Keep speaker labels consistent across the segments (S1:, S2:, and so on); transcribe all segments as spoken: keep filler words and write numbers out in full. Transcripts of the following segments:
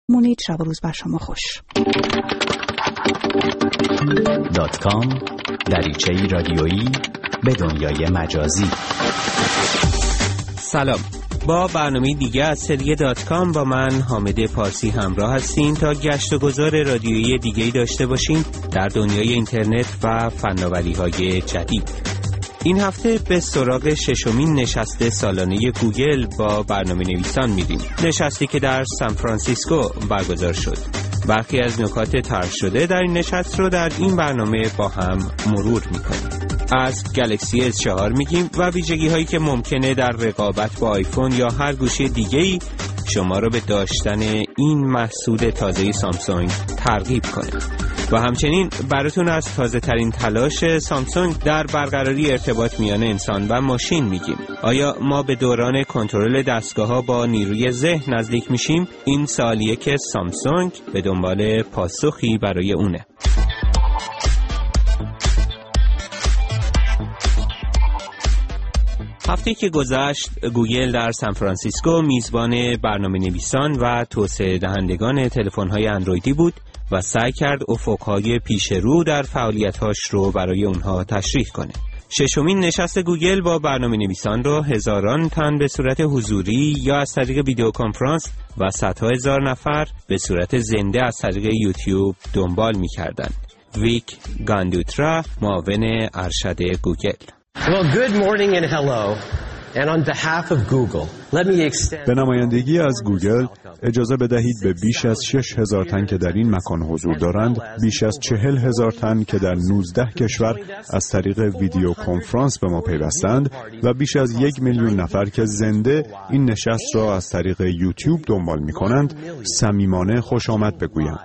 S1: مونید. شب و روز بر شما خوش.
S2: دات کام دریچه‌ای رادیویی به دنیای مجازی.
S3: سلام، با برنامه دیگه از سری دات کام با من حامد پارسی همراه هستین تا گشت و گذار رادیویی دیگه‌ای داشته باشیم در دنیای اینترنت و فناوری‌های جدید. این هفته به سراغ ششمین نشست سالانه گوگل با برنامه نویسان میریم. نشستی که در سان فرانسیسکو برگزار شد. برخی از نکات طرح شده در این نشست رو در این برنامه با هم مرور میکنیم. از گلکسی اس چهار میگیم و ویژگی هایی که ممکنه در رقابت با آیفون یا هر گوشی دیگه‌ای شما رو به داشتن این محصول تازه سامسونگ ترغیب کنه. و همچنین براتون از تازه ترین تلاش سامسونگ در برقراری ارتباط میان انسان و ماشین میگیم. آیا ما به دوران کنترل دستگاه‌ها با نیروی ذهن نزدیک میشیم؟ این سوالیه که سامسونگ به دنبال پاسخی برای اونه. هفته که گذشت گوگل در سان فرانسیسکو میزبان برنامه نویسان و توسعه دهندگان تلفن‌های اندرویدی بود و سعی کرد افق‌های پیش رو در فعالیت‌هاش رو برای اونها تشریح کنه. ششمین نشست گوگل با برنامه نویسان رو هزاران تن به صورت حضوری یا از طریق ویدیو کنفرانس و صدها هزار نفر به صورت زنده از طریق یوتیوب دنبال می‌کردند. ویک گاندوترا، معاون ارشد گوگل.
S4: Well, good morning and hello. And on behalf of Google, let me extend...
S5: به نمایندگی از گوگل اجازه بدهید به بیش از شش هزار تن که در این مکان حضور دارند، بیش از چهل هزار تن که در نوزده کشور از طریق ویدیو کنفرانس به ما پیوستند و بیش از یک میلیون نفر که زنده این نشست را از طریق یوتیوب دنبال می کنند، صمیمانه خوش آمد بگویم.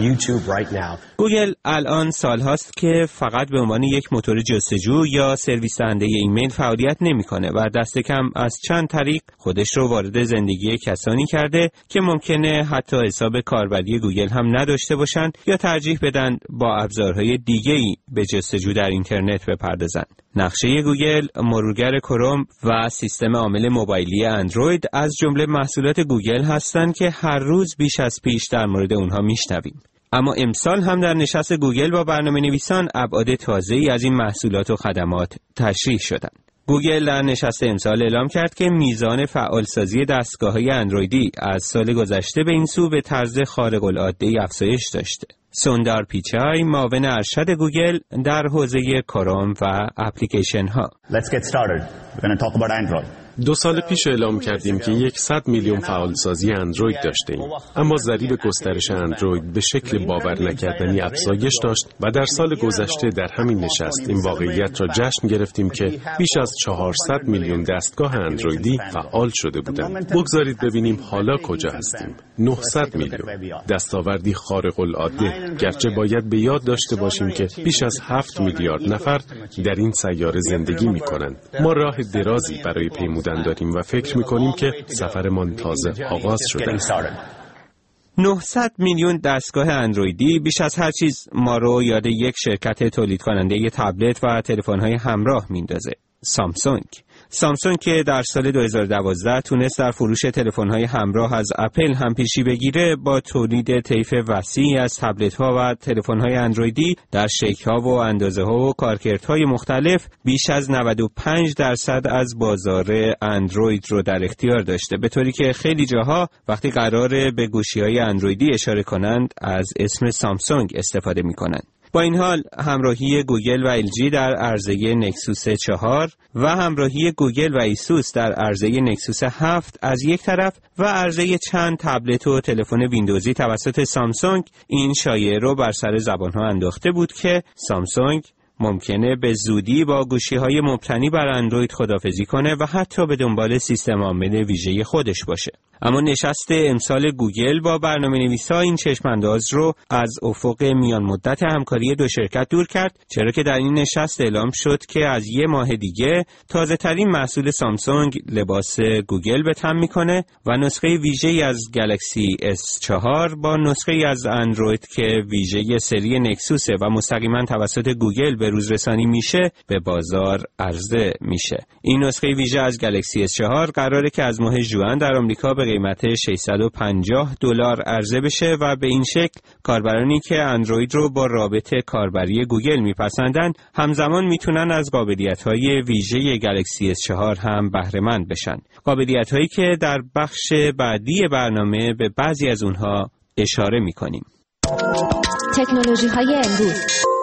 S3: گوگل الان سالهاست که فقط به عنوان یک موتور جستجو یا سرویس دهنده ایمیل فعالیت نمی‌کنه و دست کم از چند طریق خودش رو وارد زندگی کسانی کرده که ممکنه حتی حساب کاربری گوگل هم نداشته باشند یا ترجیح بدن با ابزارهای دیگه‌ای به جستجو در اینترنت بپردازند. نقشه گوگل، مرورگر کروم و سیستم عامل موبایلی اندروید از جمله محصولات گوگل هستند که هر روز بیش از پیش در مورد اونها میشنویم. اما امسال هم در نشست گوگل با برنامه نویسان ابعاد تازه‌ای از این محصولات و خدمات تشریح شدند. گوگل در نشست امسال اعلام کرد که میزان فعالسازی دستگاه‌های اندرویدی از سال گذشته به این سو به طرز خارق‌العاده‌ای افزایش داشته. سوندار پیچای، معاون ارشد گوگل در حوزه کروم و اپلیکیشن ها.
S6: Let's get started. We're going to talk about Android.
S7: دو سال پیش اعلام کردیم که صد میلیون فعالسازی اندروید داشتیم، اما ضریب گسترش اندروید به شکل باور نکردنی افزایش داشت و در سال گذشته در همین نشست این واقعیت را جشن گرفتیم که بیش از چهارصد میلیون دستگاه اندرویدی فعال شده بودند. بگذارید ببینیم حالا کجا هستیم. نهصد میلیون، دستاوردی خارق العاده، گرچه باید به یاد داشته باشیم که بیش از هفت میلیارد نفر در این سیاره زندگی می کنند. ما راه درازی برای پیمودن داریم و فکر می‌کنیم که سفرمان تازه آغاز شده.
S3: نهصد میلیون دستگاه اندرویدی بیش از هر چیز ما رو یاد یک شرکت تولید کننده ی تبلت و تلفن‌های همراه میندازه، سامسونگ. سامسونگ که در سال دو هزار و دوازده تونست در فروش تلفن‌های همراه از اپل هم پیشی بگیره، با تولید طیف وسیعی از تبلت‌ها و تلفن‌های اندرویدی در شکل‌ها و اندازه‌ها و کارکردهای مختلف بیش از نود و پنج درصد از بازار اندروید رو در اختیار داشته، به طوری که خیلی جاها وقتی قراره به گوشی‌های اندرویدی اشاره کنند از اسم سامسونگ استفاده می‌کنند. با این حال همراهی گوگل و ال جی در عرضه نکسوس چهار و همراهی گوگل و ایسوس در عرضه نکسوس هفت از یک طرف و عرضه چند تبلت و تلفن ویندوزی توسط سامسونگ این شایعه رو بر سر زبانها انداخته بود که سامسونگ ممکنه به زودی با گوشی‌های مبتنی بر اندروید خداحافظی کنه و حتی به دنبال سیستم عامل ویژه خودش باشه. اما نشست امسال گوگل با برنامه‌نویسا این چشم‌انداز رو از افق میان مدت همکاری دو شرکت دور کرد، چرا که در این نشست اعلام شد که از یه ماه دیگه تازه‌ترین محصول سامسونگ لباس گوگل به تن می‌کنه و نسخه ویژه‌ای از گلکسی اس چهار با نسخه‌ای از اندروید که ویژه سری نکسوسه و مستقیما توسط گوگل به روز رسانی میشه به بازار عرضه میشه. این نسخه ویژه از گلکسی اس چهار قراره که از ماه ژوئن در آمریکا به قیمت ششصد و پنجاه دلار عرضه بشه و به این شکل کاربرانی که اندروید رو با رابط کاربری گوگل میپسندن همزمان میتونن از قابلیت‌های ویژه گلکسی اس چهار هم بهره مند بشن. قابلیت‌هایی که در بخش بعدی برنامه به بعضی از اونها اشاره میکنیم.
S1: تکنولوژی‌های امروز.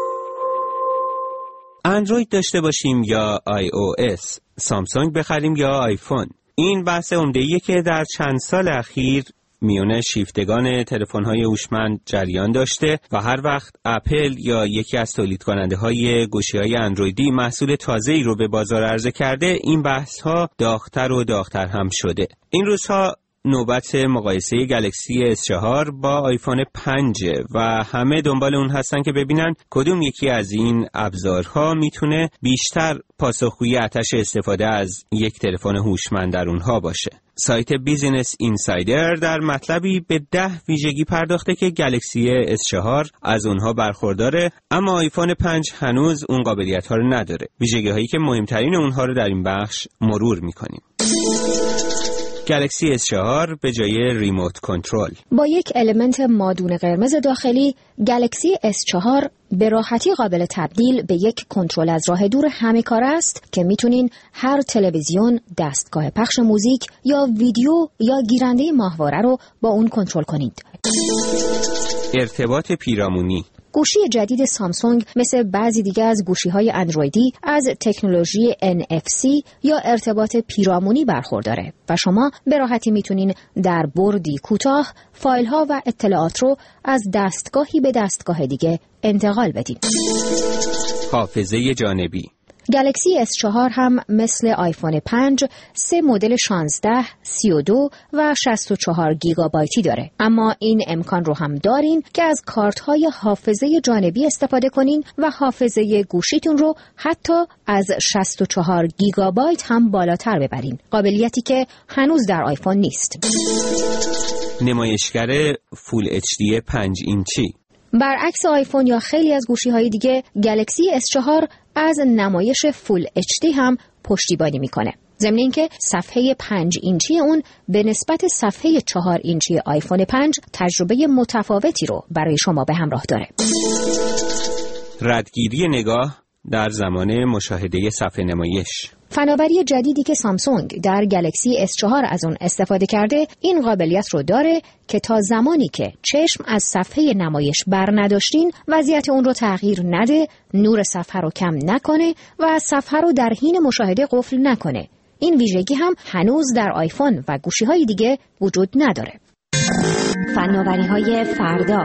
S3: اندروید داشته باشیم یا آی او اس، سامسونگ بخریم یا آیفون. این بحث عمده‌ایه که در چند سال اخیر میونه شیفتگان تلفن‌های هوشمند جریان داشته و هر وقت اپل یا یکی از تولید کننده های گوشی‌های اندرویدی محصول تازه‌ای رو به بازار عرضه کرده، این بحث‌ها داغ‌تر و داغ‌تر هم شده. این روزها نوبت مقایسه گلکسی اس چهار با آیفون پنج و همه دنبال اون هستن که ببینن کدوم یکی از این ابزارها میتونه بیشتر پاسخگوی آتش استفاده از یک تلفن هوشمند در اونها باشه. سایت بیزینس اینسایدر در مطلبی به ده ویژگی پرداخته که گلکسی اس چهار از اونها برخورداره، اما آیفون پنج هنوز اون قابلیت‌ها رو نداره. ویژگی هایی که مهمترین اونها رو در این بخش مرور میکنیم. گلکسی اس چهار به جای ریموت کنترل.
S1: با یک المنت مادون قرمز داخلی، گلکسی اس چهار به راحتی قابل تبدیل به یک کنترل از راه دور همه کار است که میتونین هر تلویزیون، دستگاه پخش موزیک یا ویدیو یا گیرنده ماهواره رو با اون کنترل کنید.
S3: ارتباط پیرامونی.
S1: گوشی جدید سامسونگ مثل بعضی دیگه از گوشی‌های اندرویدی از تکنولوژی ان اف سی یا ارتباط پیرامونی برخورداره و شما به راحتی میتونین در بردی کوتاه فایل‌ها و اطلاعات رو از دستگاهی به دستگاه دیگه انتقال بدین.
S3: حافظه جانبی.
S1: گلکسی اس چهار هم مثل آیفون پنج سه مدل شانزده، سی و دو و شصت و چهار گیگابایتی داره، اما این امکان رو هم دارین که از کارت‌های حافظه جانبی استفاده کنین و حافظه گوشیتون رو حتی از شصت و چهار گیگابایت هم بالاتر ببرین، قابلیتی که هنوز در آیفون نیست.
S3: نمایشگر فول اچ دی پنج اینچی.
S1: برعکس آیفون یا خیلی از گوشی‌های دیگه، گلکسی اس چهار از نمایش فول اچ دی هم پشتیبانی میکنه. ضمن اینکه صفحه پنج اینچی اون به نسبت صفحه چهار اینچی آیفون پنج تجربه متفاوتی رو برای شما به همراه داره.
S3: ردگیری نگاه در زمان مشاهده صفحه نمایش.
S1: فناوری جدیدی که سامسونگ در گلکسی اس چهار از اون استفاده کرده این قابلیت رو داره که تا زمانی که چشم از صفحه نمایش بر نداشتین وضعیت اون رو تغییر نده، نور صفحه رو کم نکنه و صفحه رو در حین مشاهده قفل نکنه. این ویژگی هم هنوز در آیفون و گوشی‌های دیگه وجود نداره. فناوری‌های فردا.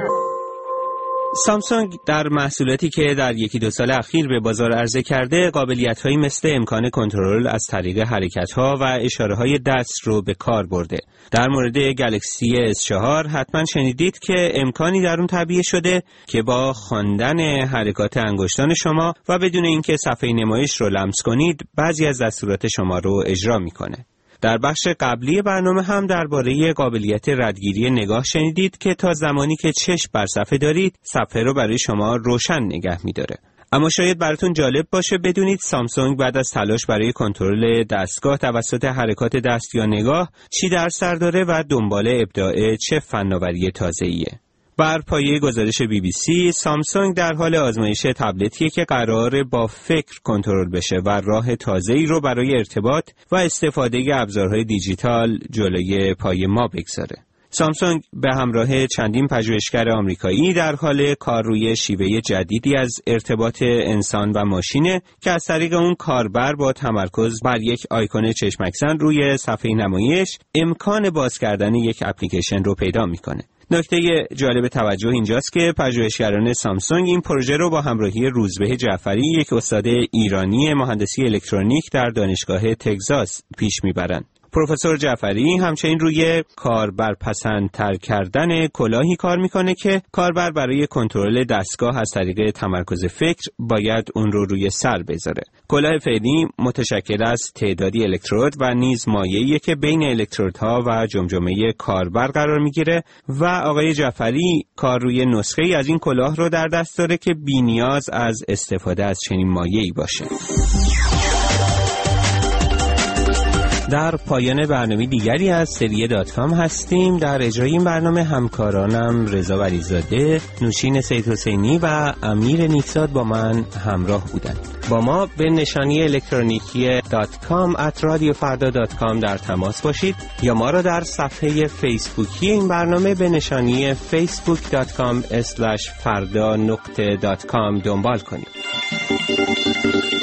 S3: سامسونگ در محصولاتی که در یکی دو سال اخیر به بازار عرضه کرده قابلیت‌هایی مثل امکان کنترل از طریق حرکت‌ها و اشاره‌های دست رو به کار برده. در مورد گلکسی اس چهار حتما شنیدید که امکانی در اون تعبیه شده که با خواندن حرکات انگشتان شما و بدون اینکه صفحه نمایش رو لمس کنید بعضی از دستورات شما رو اجرا می‌کنه. در بخش قبلی برنامه هم درباره قابلیت ردگیری نگاه شنیدید که تا زمانی که چشم بر صفحه دارید صفحه رو برای شما روشن نگه می‌داره. اما شاید براتون جالب باشه بدونید سامسونگ بعد از تلاش برای کنترل دستگاه توسط حرکات دست یا نگاه چی در سر داره و دنبال ابداع چه فناوری تازه‌ایه. بر پایه گزارش بی بی سی، سامسونگ در حال آزمایش تبلتیه که قراره با فکر کنترل بشه و راه تازه‌ای رو برای ارتباط و استفاده ابزارهای دیجیتال جلوی پای ما بگذاره. سامسونگ به همراه چندین پژوهشگر آمریکایی در حال کار روی شیوه جدیدی از ارتباط انسان و ماشینه که از طریق اون کاربر با تمرکز بر یک آیکون چشمک‌زن روی صفحه نمایش امکان باز کردن یک اپلیکیشن رو پیدا میکنه. نکته جالب توجه اینجاست که پژوهشگران سامسونگ این پروژه رو با همراهی روزبه جعفری، یک استاد ایرانی مهندسی الکترونیک در دانشگاه تگزاس پیش میبرند. پروفسور جعفری همچنین روی کاربرپسندتر کردن کلاهی کار میکنه که کاربر برای کنترل دستگاه از طریق تمرکز فکر باید اون رو روی سر بذاره. کلاه فعلی متشکل از تعدادی الکترود و نیز مایعی که بین الکترودها و جمجمه کاربر قرار میگیره و آقای جعفری کار روی نسخه‌ای از این کلاه رو در دست داره که بی‌نیاز از استفاده از چنین مایعی باشه. در پایان برنامه دیگری از سری دات کام هستیم. در اجرای این برنامه همکارانم رضا ولیزاده، نوشین سید حسینی و امیر نیکزاد با من همراه بودند. با ما به نشانی الکترونیکی دات کام ات رادیو فردا دات کام در تماس باشید یا ما را در صفحه فیسبوکی این برنامه به نشانی فیسبوک دات کام اسلش فردا نقطه دات کام دنبال کنید.